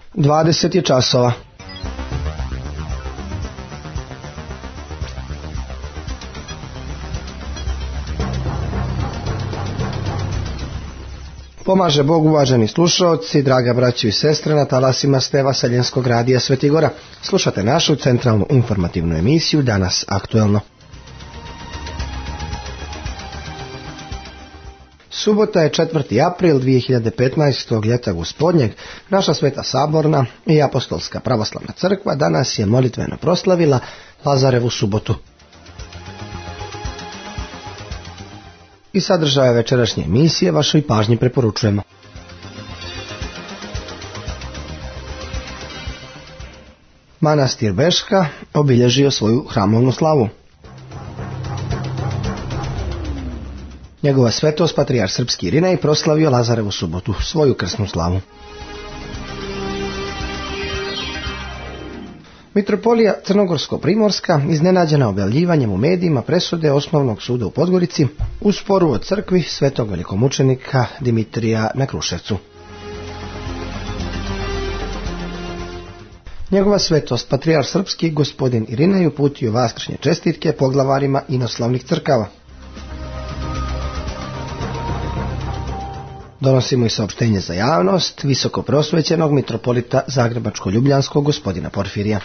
20 je časova. Pomaže Bog, uvaženi slušaoci, draga braćo i sestre, na talasima Steva Seljenskog radija Svetigora. Slušate našu centralnu informativnu emisiju Danas aktuelno. Subota je 4. april 2015. ljeta gospodnjeg. Naša Sveta Saborna i Apostolska pravoslavna crkva danas je molitveno proslavila Lazarevu subotu. I sadržaje večerašnje emisije vašoj pažnji preporučujemo. Manastir Beška obilježio svoju hramovnu slavu. Njegova svetost patrijarh srpski Irinej proslavio Lazarevu subotu, svoju krsnu slavu. Mitropolija Crnogorsko-primorska iznenađena objavljivanjem u medijima presude Osnovnog suda u Podgorici u sporu o crkvi svetog velikomučenika Dimitrija na Kruševcu. Njegova svetost patrijarh srpski gospodin Irinej uputio vaskršnje čestitke poglavarima inoslavnih crkava. Donosimo i saopštenje za javnost visoko prosvećenog mitropolita Zagrebačko-ljubljanskog gospodina Porfirija.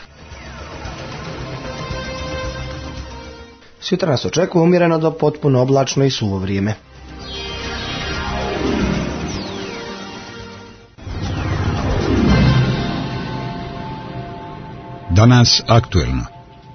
Sutra nas očekuje umjereno do potpuno oblačno i suvo vrijeme. Danas aktuelno.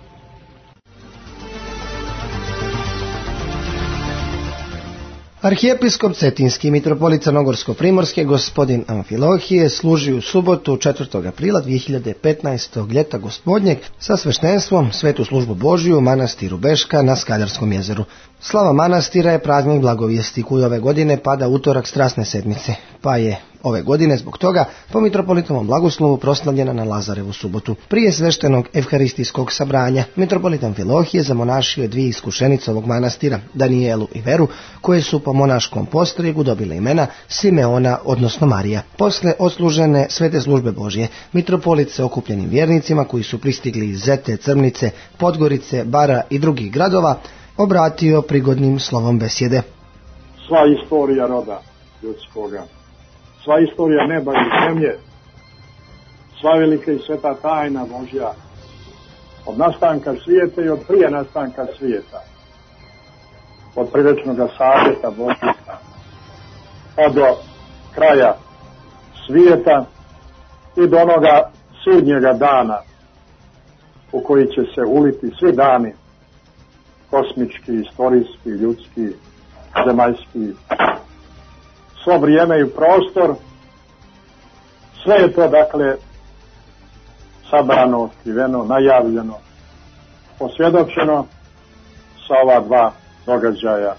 Arhijepiskop Cetinski mitropolit Crnogorsko-primorske gospodin Amfilohije služi u subotu 4. aprila 2015. ljeta gospodnjeg sa sveštenstvom svetu službu Božiju u manastiru Beška na Skaljarskom jezeru. Slava manastira je praznik blagovijesti koji ove godine pada utorak Strasne sedmice, pa je ove godine zbog toga po mitropolitovom blagoslovu proslavljena na Lazarevu subotu. Prije sveštenog evharistijskog sabranja mitropolit Amfilohije zamonašio je dvije iskušenice ovog manastira, Danijelu i Veru, koje su po monaškom postrigu dobile imena Simeona, odnosno Marija. Posle odslužene svete službe Božje, mitropolit se okupljenim vjernicima koji su pristigli iz Zete, Crnice, Podgorice, Bara i drugih gradova obratio prigodnim slovom besjede. Sva istorija roda ljudskoga, sva istorija neba i zemlje, sva velika i sveta tajna Božja, od nastanka svijeta i od prije nastanka svijeta, od privečnoga savjeta Božja, pa do kraja svijeta i do onoga sudnjega dana u koji će se uliti svi dani, kosmički, istorijski, ljudski, zemaljski, svo vrijeme i prostor, sve je to dakle sabrano, otkriveno, najavljeno, posvjedočeno sa ova dva događaja.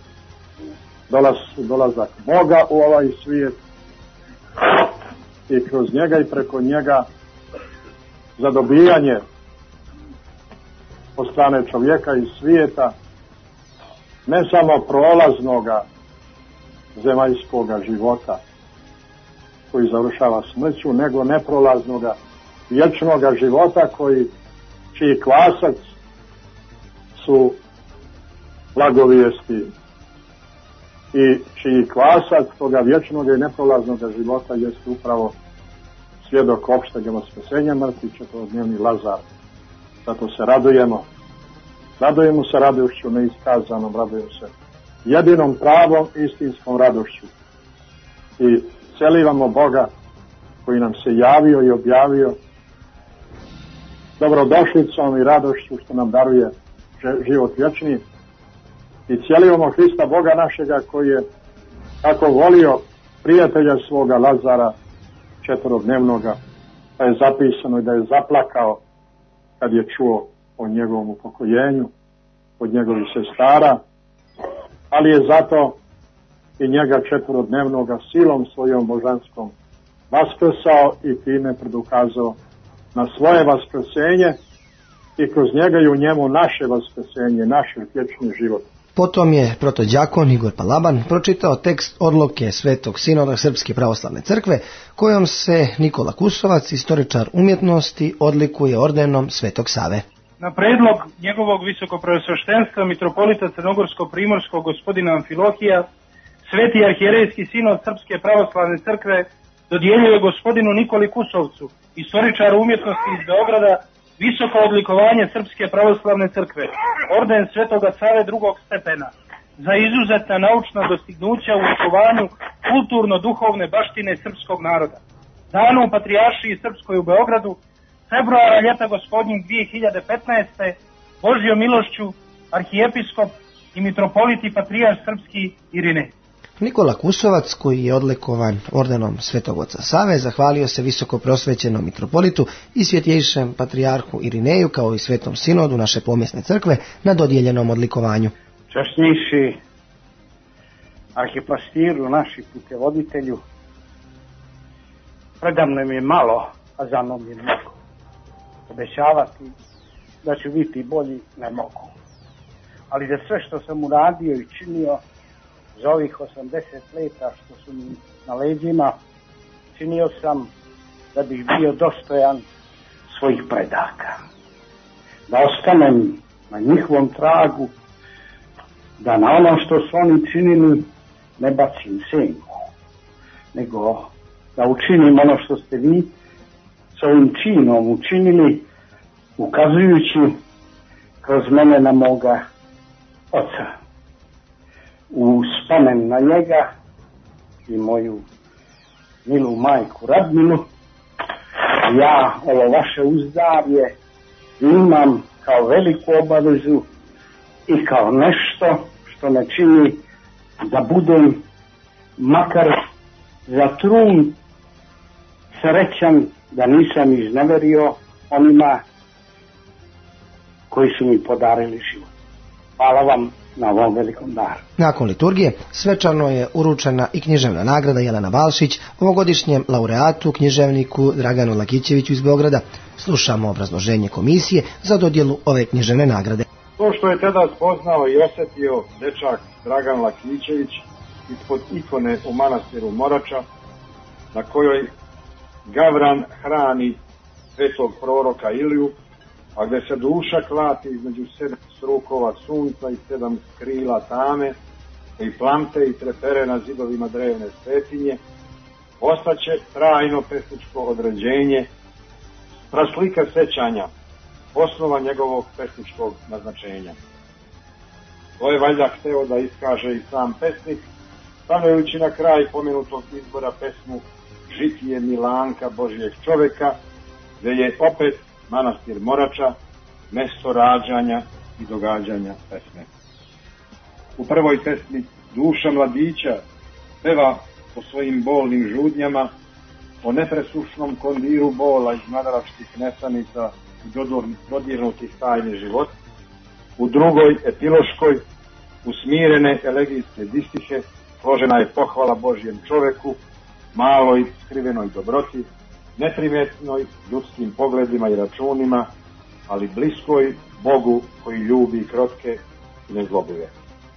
Dolazak Boga u ovaj svijet i kroz njega i preko njega zadobijanje od strane čovjeka i svijeta ne samo prolaznoga zemaljskoga života koji završava smrću, nego neprolaznoga vječnoga života čiji klasac su blagovijesti i čiji klasac toga vječnoga i neprolaznoga života jest upravo svjedok opšteg vaskrsenja mrtvih, četverodnevni Lazar. Zato se radujemo se radošću neiskazanom, radujemo se jedinom pravom istinskom radošću i celivamo Boga koji nam se javio i objavio dobrodošlicom i radošću što nam daruje život vječni i celivamo Hrista Boga našega koji je tako volio prijatelja svoga Lazara četverodnevnoga, pa je zapisano da je zaplakao kad je čuo o njegovom upokojenju od njegovih sestara, ali je zato i njega četverodnevnoga silom svojom božanskom vaskrsao i time predukazao na svoje vaskrsenje i kroz njega i u njemu naše vaskrsenje, naš vječni život. Potom je protodjakon Igor Balaban pročitao tekst odluke Svetog sinoda Srpske pravoslavne crkve, kojom se Nikola Kusovac, istoričar umjetnosti, odlikuje ordenom Svetog Save. Na predlog njegovog visokopreosveštenstva mitropolita Crnogorsko-primorskog gospodina Amfilohija, Sveti arhijerejski sinod Srpske pravoslavne crkve dodjeljuje gospodinu Nikoli Kusovcu, istoričaru umjetnosti iz Beograda, visoko odlikovanje Srpske pravoslavne crkve, orden Svetoga Save drugog stepena, za izuzetna naučna dostignuća u očuvanju kulturno-duhovne baštine srpskog naroda. Danu u Patrijaršiji Srpskoj u Beogradu, februara ljeta gospodnjeg 2015. Božjom milošću arhijepiskop i mitropolit i patrijarh srpski Irinej. Nikola Kusovac, koji je odlikovan ordenom Svetog oca Save, zahvalio se visoko prosvećenom mitropolitu i svjetjejšem patrijarhu Irineju, kao i Svetom sinodu naše pomjesne crkve, na dodijeljenom odlikovanju. Časnejši arhipastiru, naši putevoditelju, predamno mi je malo, a za mnom je mnogo. Obećavati da ću biti bolji ne mogu. Ali za sve što sam uradio i činio za ovih 80 leta što su mi na leđima, činio sam da bih bio dostojan svojih predaka. Da ostanem na njihovom tragu, da na ono što su oni činili ne bacim senku, nego da učinim ono što ste vi s ovim činom učinili, ukazujući kroz mene na moga oca. U spomen na njega i moju milu majku Radminu, ja ovo vaše uzdravlje imam kao veliku obavezu i kao nešto što me čini da budem makar za trun srećan da nisam izneverio onima koji su mi podarili život. Hvala vam na ovom velikom daru. Nakon liturgije svečano je uručena i književna nagrada Jelena Balšić, ovogodišnjem laureatu književniku Draganu Lakićeviću iz Beograda. Slušamo obrazloženje komisije za dodjelu ove književne nagrade. To što je tada spoznao i osjetio dečak Dragan Lakićević ispod ikone u manastiru Morača, na kojoj Gavran hrani svetog proroka Iliju, a gdje se duša klati između 7 strukova sunca i 7 krila tame, i plamte i trepere na zidovima drevne svetinje, ostaće trajno pesničko određenje, praslika sećanja, osnova njegovog pesničkog naznačenja. To je valjda hteo da iskaže i sam pesnik, stavljajući na kraj pomenutog izbora pesmu Žitije Milanka Božijeg čoveka, gdje je opet manastir Morača mesto rađanja i događanja pesme. U prvoj pesmi duša mladića peva po svojim bolnim žudnjama, o nepresušnom kondiru bola iz mladalačkih nesanica i dodirnutih tajni život. U drugoj, epiloškoj, usmirene elegijske distihe, složena je pohvala Božjem čoveku, maloj skrivenoj dobroti, neprimjetnoj ljudskim pogledima i računima, ali bliskoj Bogu koji ljubi krotke i nezlobive.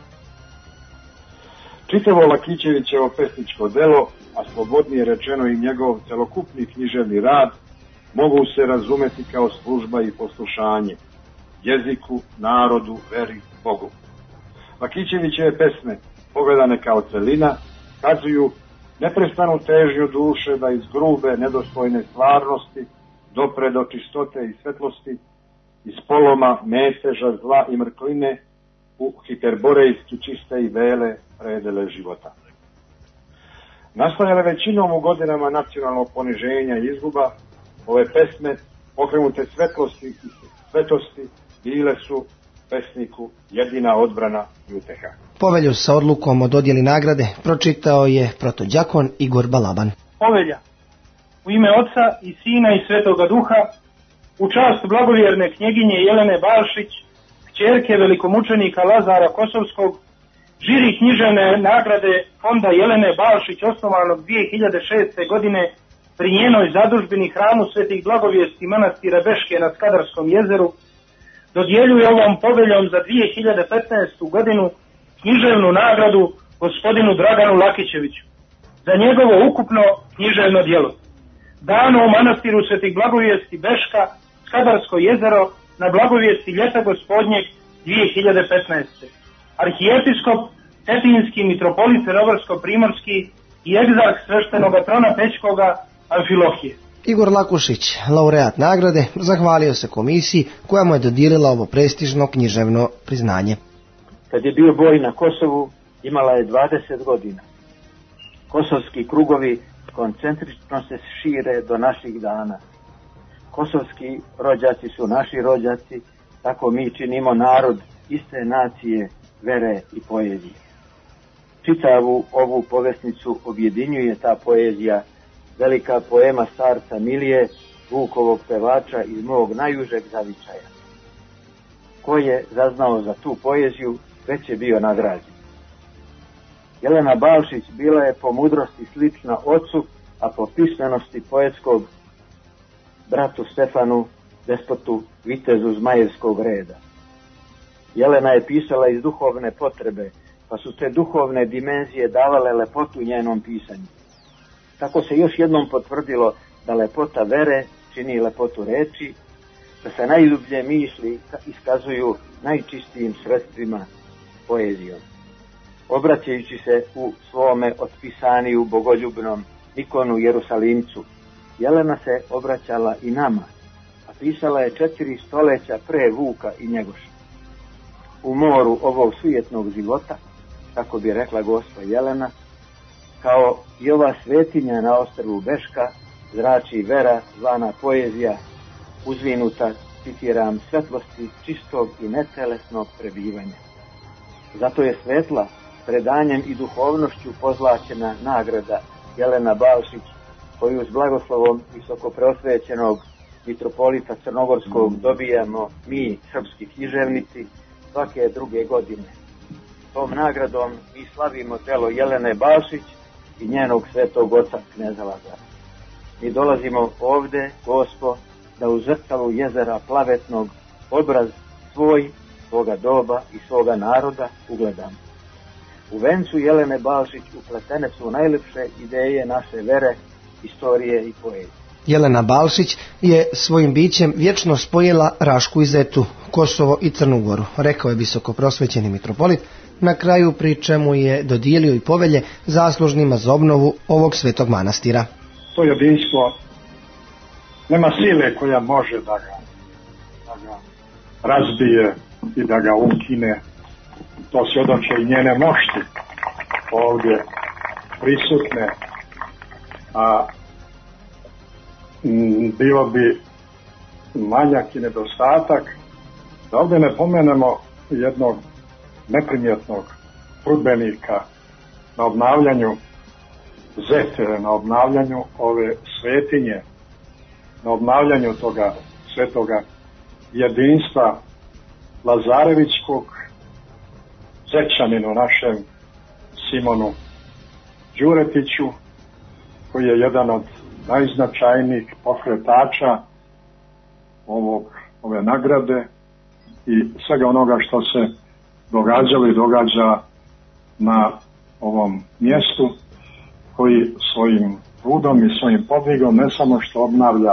Čitavo Lakićevićevo pesničko delo, a slobodnije rečeno i njegov celokupni književni rad, mogu se razumeti kao služba i poslušanje jeziku, narodu, veri, Bogu. Lakićevićeve pesme, pogledane kao celina, kazuju neprestanu težnju duše da iz grube, nedostojne stvarnosti dopre do čistote i svetlosti, iz poloma, meseža, zla i mrkline u hiperborejski čiste i bele predele života. Nastajale većinom u godinama nacionalnog poniženja i izguba, ove pesme, pokrenute svetlosti i svetosti, bile su pesniku jedina odbrana i uteha. Povelju sa odlukom o dodjeli nagrade pročitao je protodjakon Igor Balaban. Povelja u ime Oca i Sina i Svetoga Duha, u čast blagovjerne knjeginje Jelene Balšić, kćerke velikomučenika Lazara Kosovskog, žiri književne nagrade fonda Jelene Balšić, osnovanog 2006. godine pri njenoj zadužbini hramu Svetih Blagovijesti manastira Beške na Skadarskom jezeru, dodjeljuje ovom poveljom za 2015. godinu književnu nagradu gospodinu Draganu Lakićeviću za njegovo ukupno književno djelo, dano u manastiru Svetih Blagovijesti Beška, Skadarsko jezero, na Blagovijesti ljeta gospodnjeg 2015. Arhijepiskop Cetinski, mitropolit Crnogorsko-primorski i egzarh sveštenoga trona Pećkoga Amfilohije. Igor Lakušić, laureat nagrade, zahvalio se komisiji koja mu je dodijelila ovo prestižno književno priznanje. Kad je bio boj na Kosovu, imala je 20 godina. Kosovski krugovi koncentrično se šire do naših dana. Kosovski rođaci su naši rođaci, tako mi činimo narod iste nacije, vere i poezije. Čitavu ovu povesnicu objedinjuje ta poezija, velika poema starca Milije, Vukovog pevača iz mog najužeg zavičaja. Ko je zaznao za tu poeziju, već je bio nagrađen. Jelena Balšić bila je po mudrosti slična ocu, a po pismenosti poetskog bratu Stefanu, despotu, vitezu Zmajevskog reda. Jelena je pisala iz duhovne potrebe, pa su te duhovne dimenzije davale lepotu njenom pisanju. Tako se još jednom potvrdilo da lepota vere čini lepotu reči, da se najljublje misli iskazuju najčistijim sredstvima, poezijom. Obraćajući se u svome otpisaniju bogoljubnom ikonu Jerusalimcu, Jelena se obraćala i nama, a pisala je 4 stoljeća pre Vuka i Njegoša. U moru ovog sujetnog života, kako bi rekla gospa Jelena, kao i ova svetinja na ostrvu Beška, zrači vera zvana poezija, uzvinuta, citiram, svetlosti čistog i netelesnog prebivanja. Zato je svetla, predanjem i duhovnošću pozlaćena nagrada Jelena Balšić, koju s blagoslovom visokopreosvećenog mitropolita Crnogorskog dobijamo mi, srpski književnici, svake druge godine. Tom nagradom mi slavimo delo Jelene Balšić i njenog svetog oca kneza Lazara. Mi dolazimo ovde, Gospo, da u zrcalu jezera plavetnog obraz svoj, svoga doba i svoga naroda ugledamo. U vencu Jelene Balšić upletene su najlepše ideje naše vere, istorije i poezije. Jelena Balšić je svojim bićem vječno spojila Rašku i Zetu, Kosovo i Crnu Goru, rekao je visokoprosvećeni mitropolit, na kraju pri čemu je dodijelio i povelje zaslužnima za obnovu ovog svetog manastira. To jedinstvo nema sile koja može da ga razbije i da ga ukine. To svjedoče i njene mošti ovdje prisutne, a bilo bi manjak i nedostatak da ovdje ne pomenemo jednog neprimjetnog trudbenika na obnavljanju Zete, na obnavljanju ove svetinje, na obnavljanju toga svetoga jedinstva Lazarevićkog, Zečaninu našem Simonu Đuretiću, koji je jedan od najznačajnijih pokretača ove nagrade i svega onoga što se događalo i događa na ovom mjestu, koji svojim trudom i svojim podvigom ne samo što obnavlja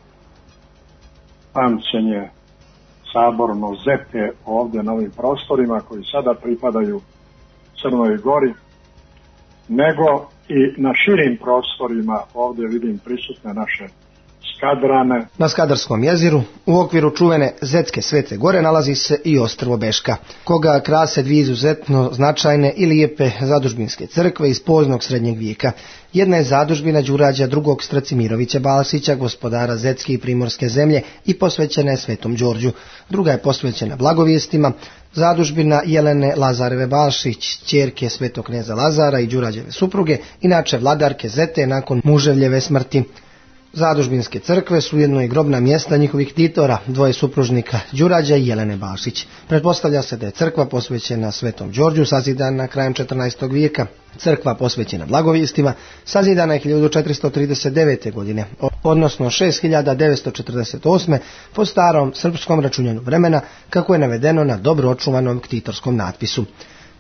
pamćenje saborno Zete ovdje na ovim prostorima koji sada pripadaju Crnoj Gori, nego i na širim prostorima ovdje vidim prisutne naše Skadrane. Na Skadarskom jezeru u okviru čuvene Zetske Svete Gore nalazi se i ostrvo Beška, koga krase dvije izuzetno značajne i lijepe zadužbinske crkve iz poznog srednjeg vijeka. Jedna je zadužbina Đurađa II. Stracimirovića Balšića, gospodara Zetske i Primorske zemlje i posvećena je Svetom Đorđu. Druga je posvećena Blagovijestima, zadužbina Jelene Lazareve Balšić, ćerke svetog kneza Lazara i Đurađeve supruge, inače vladarke Zete nakon muževljeve smrti. Zadužbinske crkve su ujedno i grobna mjesta njihovih titora, dvoje supružnika Đurađa i Jelene Balšić. Pretpostavlja se da je crkva posvećena Svetom Đorđu sazidana krajem 14. vijeka. Crkva posvećena Blagovijestima sazidana je 1439. godine, odnosno 6948. po starom srpskom računjanju vremena, kako je navedeno na dobro očuvanom ktitorskom natpisu.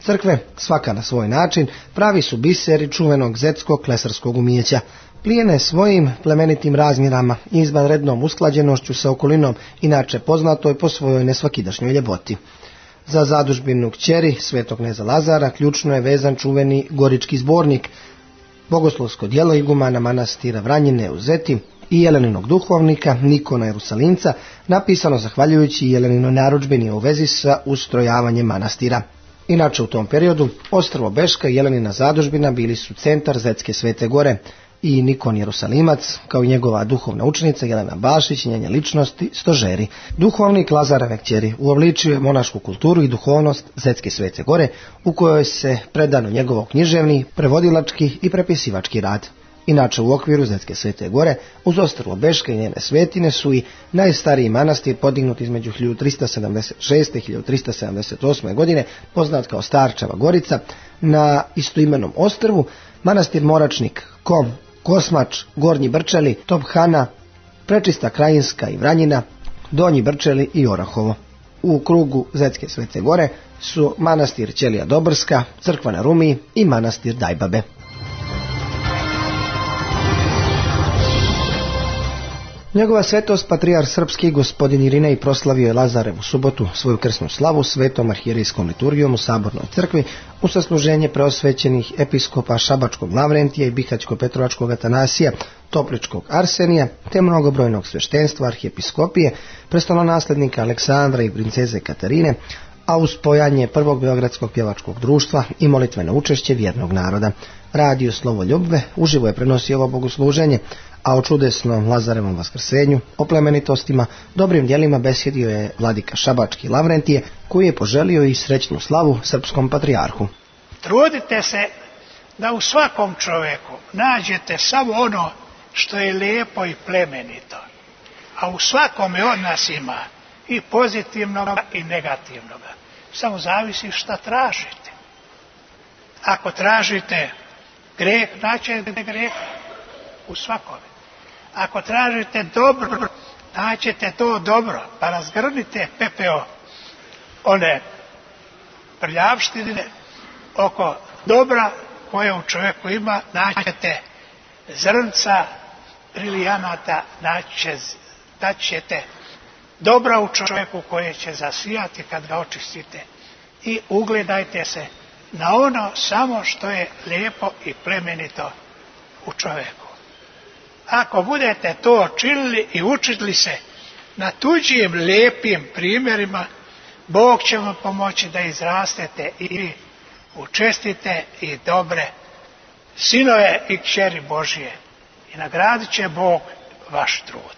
Crkve, svaka na svoj način, pravi su biseri čuvenog zetskog klesarskog umijeća. Plijene svojim plemenitim razmjerama i izvanrednom usklađenošću sa okolinom, inače poznatoj po svojoj nesvakidašnjoj ljepoti. Za zadužbinu kćeri svetog kneza Lazara ključno je vezan čuveni Gorički zbornik, bogoslovsko djelo igumana manastira Vranjine u Zeti i Jeleninog duhovnika Nikona Jerusalimca, napisano zahvaljujući Jeleninoj narudžbini u vezi sa ustrojavanjem manastira. Inače u tom periodu ostrvo Beška i Jelenina zadužbina bili su centar Zetske Svete Gore i Nikon Jerusalimac, kao i njegova duhovna učenica Jelena Bašić, njene ličnosti, stožeri. Duhovnik Lazareve kćeri uobličio je monašku kulturu i duhovnost Zetske Svete Gore, u kojoj se predano njegovo književni, prevodilački i prepisivački rad. Inače u okviru Zetske Svete Gore, uz ostrvo Beška i njene svetine su i najstariji manastir podignut između 1376. i 1378. godine, poznat kao Starčeva Gorica, na istoimenom ostrvu, manastir Moračnik, Kom, Kosmač, Gornji Brčeli, Tophana, Prečista Krajinska i Vranjina, Donji Brčeli i Orahovo. U krugu Zetske Svete Gore su manastir Ćelija Dobrska, crkva na Rumiji i manastir Dajbabe. Njegova svetost patrijarh srpski gospodin Irinej proslavio je Lazarevu subotu svoju krsnu slavu svetom arhijerejskom liturgijom u Sabornoj crkvi u sasluženje preosvećenih episkopa Šabačkog Lavrentija i Bihaćko-Petrovačkog Atanasija, Topličkog Arsenija, te mnogobrojnog sveštenstva arhijepiskopije, prestolonaslednika Aleksandra i princeze Katarine, a uz spojanje Prvog beogradskog pjevačkog društva i molitveno učešće vjernog naroda. Radio Slovo Ljubve uživo je prenosio ovo bogosluženje, a o čudesnom Lazarevom vaskrsenju, o plemenitostima, dobrim djelima besjedio je vladika Šabački Lavrentije, koji je poželio i srećnu slavu srpskom patrijarhu. Trudite se da u svakom čovjeku nađete samo ono što je lijepo i plemenito, a u svakome od nas ima i pozitivnoga i negativnoga. Samo zavisi šta tražite. Ako tražite greh, naćete greh u svakome. Ako tražite dobro, naćete to dobro, pa razgrnite pepeo one prljavštine oko dobra koje u čovjeku ima, naćete zrnca brilijanata, naćete dobra u čovjeku koje će zasijati kad ga očistite. I ugledajte se na ono samo što je lijepo i plemenito u čovjeku. Ako budete to činili i učili se na tuđim lijepim primjerima, Bog će vam pomoći da izrastete i u čestite i dobre sinove i kćeri Božije. I nagradit će Bog vaš trud.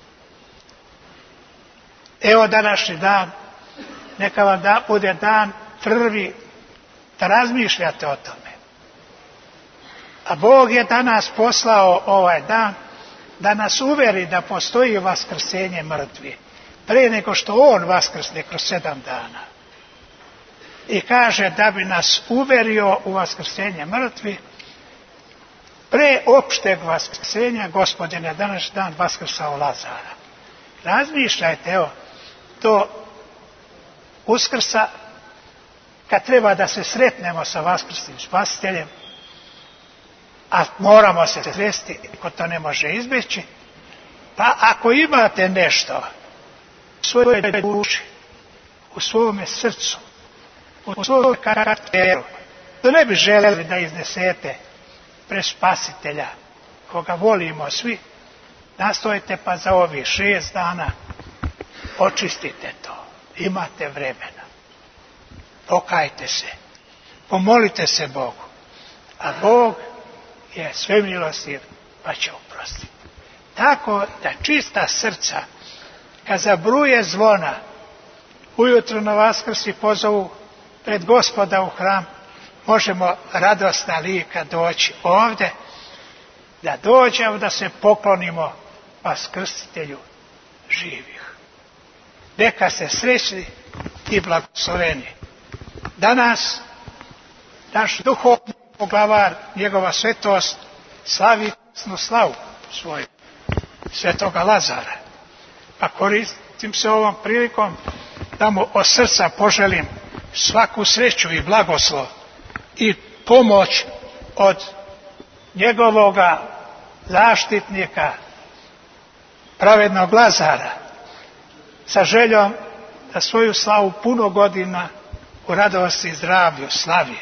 Evo današnji dan, neka vam bude dan prvi da razmišljate o tome. A Bog je danas poslao ovaj dan da nas uveri da postoji vaskrsenje mrtvi, prije nego što On vaskrsne kroz 7 dana. I kaže da bi nas uverio u vaskrsenje mrtvi, pre opšteg vaskrsenja Gospodin je današnji dan vaskrsao Lazara. Razmišljajte, evo, do Uskrsa, kad treba da se sretnemo sa vaskrsnim spasiteljem, a moramo se sresti, ko to ne može izbjeći, pa ako imate nešto u svojoj duši, u svome srcu, u svojom karakteru, to ne bi željeli da iznesete pre spasitelja, koga volimo svi, nastojite pa za ovih 6 dana očistite to. Imate vremena. Pokajte se. Pomolite se Bogu. A Bog je svemilostiv pa će oprostiti. Tako da čista srca, kad zabruje zvona, ujutro na Vaskrsi pozovu pred Gospoda u hram, možemo radosna lika doći ovdje, da dođemo da se poklonimo Vaskrsitelju živih. Neka se srećni i blagosloveni. Danas naš duhovni poglavar, njegova svetost, slavi krsnu slavu svoju, svetoga Lazara. Pa koristim se ovom prilikom da mu od srca poželim svaku sreću i blagoslov i pomoć od njegovoga zaštitnika, pravednog Lazara, sa željom da svoju slavu puno godina u radosti i zdravlju slavi.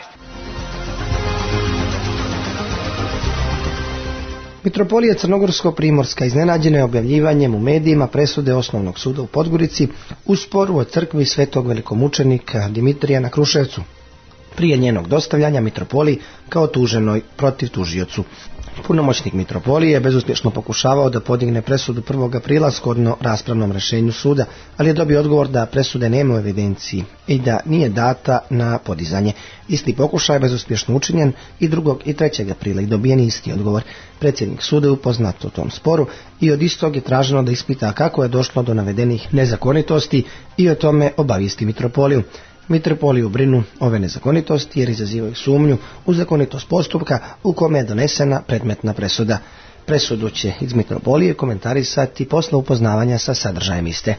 Mitropolija Crnogorsko-primorska iznenađena je objavljivanjem u medijima presude Osnovnog suda u Podgorici u sporu o crkvi svetog velikomučenika Dimitrija na Kruševcu, prije njenog dostavljanja mitropoliji kao tuženoj protiv tužiocu. Punomoćnik mitropolije je bezuspješno pokušavao da podigne presudu 1. aprila shodno raspravnom rješenju suda, ali je dobio odgovor da presude nema u evidenciji i da nije data na podizanje. Isti pokušaj je bezuspješno učinjen i 2. i 3. aprila i dobijen isti odgovor. Predsjednik suda je upoznat o tom sporu i od istog je traženo da ispita kako je došlo do navedenih nezakonitosti i o tome obavijesti mitropoliju. Mitropoliju brinu ove nezakonitosti jer izazivaju sumnju u zakonitost postupka u kome je donesena predmetna presuda. Presudu će iz mitropolije komentarisati posle upoznavanja sa sadržajem iste.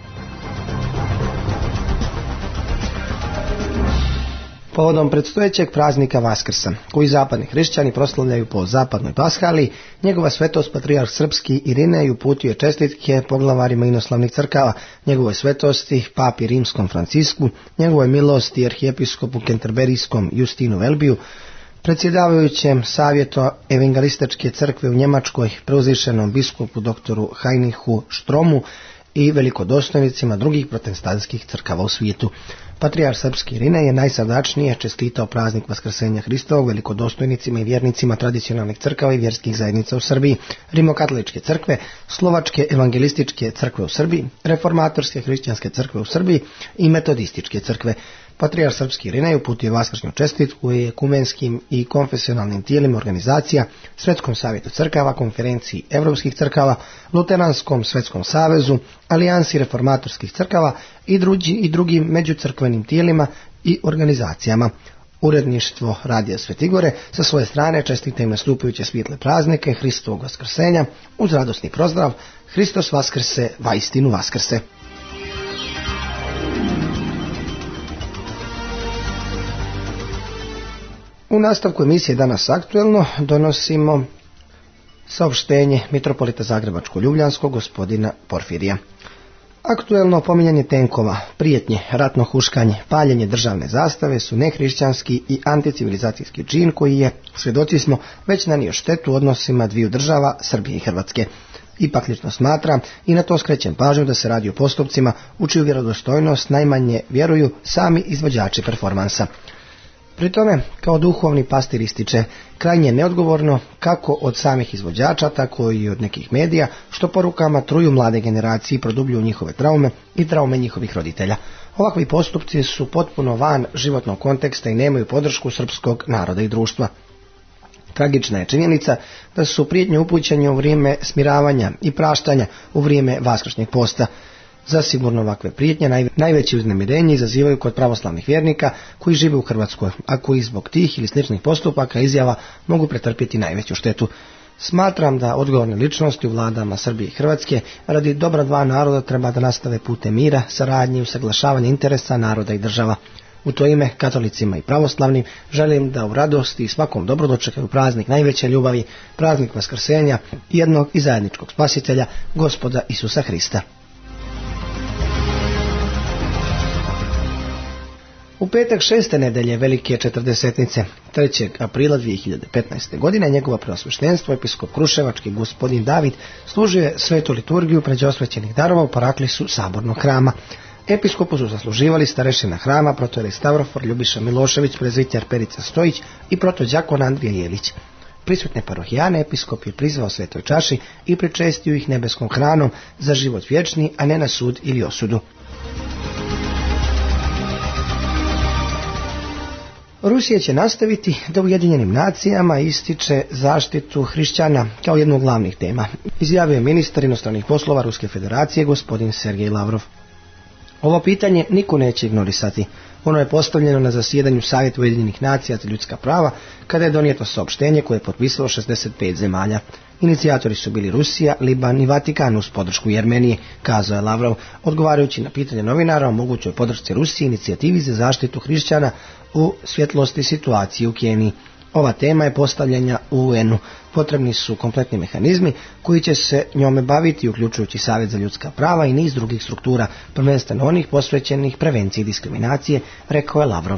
Povodom predstojećeg praznika Vaskrsa, koji zapadni hrišćani proslavljaju po zapadnoj Paschali, njegova svetost patrijarh srpski Irinej uputio je čestitke poglavarima inoslavnih crkava, njegovoj svetosti papi rimskom Francisku, njegovoj milosti arhijepiskopu kenterberijskom Justinu Velbiju, predsjedavajućem savjeto evangelističke crkve u Njemačkoj preuzvišenom biskupu doktoru Heinrichu Stromu i velikodostojnicima drugih protestantskih crkava u svijetu. Patrijarh srpski Irinej je najsrdačnije čestitao praznik Vaskrsenja Hristovog velikodostojnicima i vjernicima tradicionalnih crkava i vjerskih zajednica u Srbiji, rimokatoličke crkve, slovačke evangelističke crkve u Srbiji, reformatorske hrišćanske crkve u Srbiji i metodističke crkve. Patrijarh srpski Irinej uputio vaskršnju čestitku i ekumenskim i konfesionalnim tijelima organizacija, Svetskom savjetu crkava, Konferenciji evropskih crkava, Luteranskom svetskom savezu, Alijansi reformatorskih crkava i drugim međucrkvenim tijelima i organizacijama. Uredništvo Radija Svetigore sa svoje strane čestita im nastupajuće svijetle praznike Hristovog vaskrsenja uz radosni pozdrav: Hristos vaskrse, vaistinu vaskrse. U nastavku emisije Danas aktuelno donosimo saopštenje mitropolita Zagrebačko-Ljubljanskog gospodina Porfirija. Aktuelno pominjanje tenkova, prijetnje, ratno huškanje, paljenje državne zastave su nehrišćanski i anticivilizacijski čin koji je, svjedoci smo, već nanio štetu odnosima dviju država, Srbije i Hrvatske. Ipak lično smatram i na to skrećem pažnju da se radi o postupcima u čiju vjerodostojnost najmanje vjeruju sami izvođači performansa. Pri tome, kao duhovni pastir ističe, krajnje neodgovorno kako od samih izvođača, tako i od nekih medija, što porukama truju mlade generacije i produbljuju njihove traume i traume njihovih roditelja. Ovakvi postupci su potpuno van životnog konteksta i nemaju podršku srpskog naroda i društva. Tragična je činjenica da su prijetnje upućene u vrijeme smiravanja i praštanja u vrijeme vaskršnjeg posta. Zasigurno ovakve prijetnje najveće uznemirenje izazivaju kod pravoslavnih vjernika koji žive u Hrvatskoj, a koji zbog tih ili sličnih postupaka izjava mogu pretrpjeti najveću štetu. Smatram da odgovorne ličnosti u vladama Srbije i Hrvatske radi dobra dva naroda treba da nastave putem mira, saradnje i usaglašavanja interesa naroda i država. U to ime katolicima i pravoslavnim želim da u radosti i svakom dobro dočekaju praznik najveće ljubavi, praznik Vaskrsenja, jednog i zajedničkog spasitelja, Gospoda Isusa Hrista. U petak 6. nedelje Velike Četrdesetnice, 3. aprila 2015. godine, njegovo preosveštenstvo, episkop Kruševački gospodin David, služio je svetu liturgiju pređosvećenih darova u paraklisu Sabornog hrama. Episkopu su zasluživali starešina hrama, protojerej Stavrofor Ljubiša Milošević, prezviter Perica Stojić i protođakon Andrija Jelić. Prisutne parohijane episkop je prizvao svetoj čaši i pričestio ih nebeskom hranom za život vječni, a ne na sud ili osudu. Rusija će nastaviti da Ujedinjenim nacijama ističe zaštitu hrišćana kao jednu od glavnih tema, izjavio je ministar inostranih poslova Ruske federacije gospodin Sergej Lavrov. Ovo pitanje niko neće ignorisati. Ono je postavljeno na zasjedanju Savjeta Ujedinjenih nacija za ljudska prava kada je donijeto saopštenje koje je potpisalo 65 zemalja. Inicijatori su bili Rusija, Liban i Vatikan uz podršku Jermenije, kazao je Lavrov, odgovarajući na pitanje novinara o mogućoj podršci Rusiji inicijativi za zaštitu hrišćana u svjetlosti situacije u Keniji. Ova tema je postavljena u UN-u. Potrebni su kompletni mehanizmi koji će se njome baviti, uključujući Savjet za ljudska prava i niz drugih struktura, prvenstveno onih posvećenih prevenciji diskriminacije, rekao je Lavrov.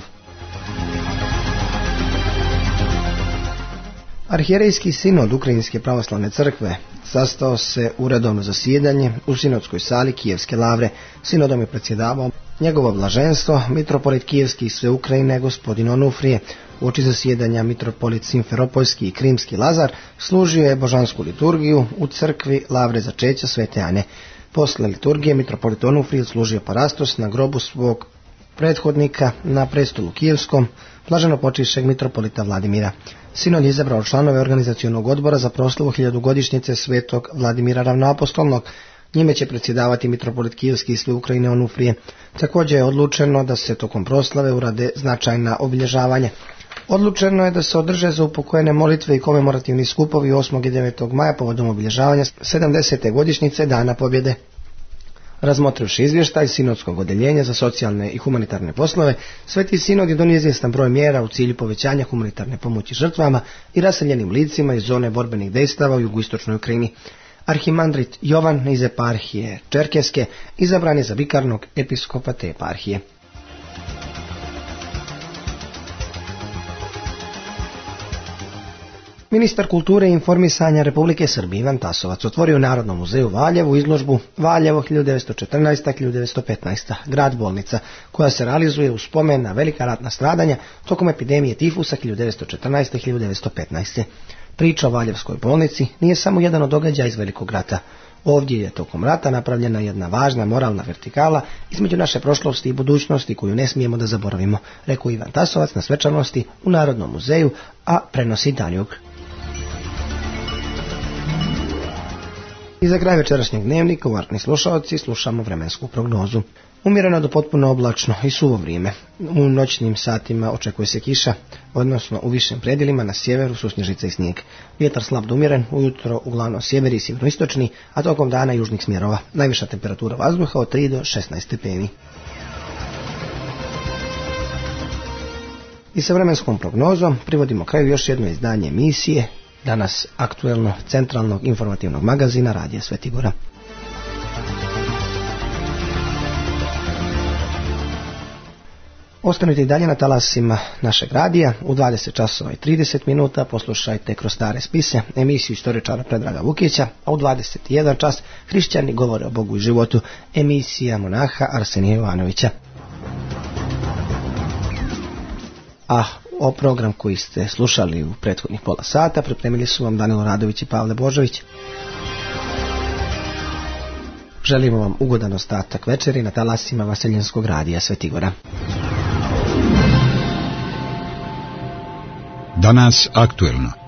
Arhijerejski sinod Ukrajinske pravoslavne crkve sastao se u redovno zasjedanje u sinodskoj sali Kijevske lavre. Sinodom je predsjedavao njegovo blaženstvo, mitropolit Kijevski i sve Ukrajine, gospodin Onufrije. Uoči zasjedanja mitropolit Simferopolski i Krimski Lazar služio je božansku liturgiju u crkvi Lavre začeća Svete Ane. Posle liturgije mitropolit Onufrije služio parastos na grobu svog prethodnika na prestolu Kijevskom, blaženopočivšeg mitropolita Vladimira. Sinod je izabrao članove organizacionog odbora za proslavu 1000-godišnjice svetog Vladimira Ravnoapostolnog. Njime će predsjedavati mitropolit Kijevski i sve Ukrajine Onufrije. Također je odlučeno da se tokom proslave urade značajna obilježavanja. Odlučeno je da se održe za upokojene molitve i komemorativni skupovi 8. i 9. maja povodom obilježavanja 70. godišnjice Dana pobjede. Razmotrivši izvještaj sinodskog odeljenja za socijalne i humanitarne poslove, Sveti sinod je donio izvjestan broj mjera u cilju povećanja humanitarne pomoći žrtvama i raseljenim licima iz zone borbenih dejstava u jugoistočnoj Ukrajini. Arhimandrit Jovan iz eparhije Čerkeske izabran je za vikarnog episkopa te eparhije. Ministar kulture i informisanja Republike Srbije Ivan Tasovac otvorio u Narodnom muzeju Valjevu izložbu Valjevo 1914-1915, grad bolnica, koja se realizuje u spomen na velika ratna stradanja tokom epidemije tifusa 1914-1915. Priča o Valjevskoj bolnici nije samo jedan od događaja iz Velikog rata. Ovdje je tokom rata napravljena jedna važna moralna vertikala između naše prošlosti i budućnosti koju ne smijemo da zaboravimo, rekao Ivan Tasovac na svečanosti u Narodnom muzeju, a prenosi Danjug. I za kraj večerašnjeg dnevnika, uvaženi slušalci, slušamo vremensku prognozu. Umjereno do potpuno oblačno i suvo vrijeme. U noćnim satima očekuje se kiša, odnosno u višim predjelima na sjeveru su snježica i snijeg. Vjetar slab do umjeren, ujutro uglavnom sjeveri i sjeveroistočni, a tokom dana južnih smjerova. Najviša temperatura vazduha od 3 do 16 stepeni. I sa vremenskom prognozom privodimo kraju još jedno izdanje emisije, danas aktuelno centralnog informativnog magazina Radija Sveti Gora. Ostanite i dalje na talasima našeg radija. U 20 časova i 30 minuta poslušajte Kroz stare spise, emisiju istoričara Predraga Vukića, a u 21 čas Hrišćani govore o Bogu i životu, emisija monaha Arsenija Jovanovića. A o program koji ste slušali u prethodnih pola sata pripremili su vam Danilo Radović i Pavle Božović. Želimo vam ugodan ostatak večeri na talasima Vaseljenskog radija Sveti Gora. Danas aktuelno.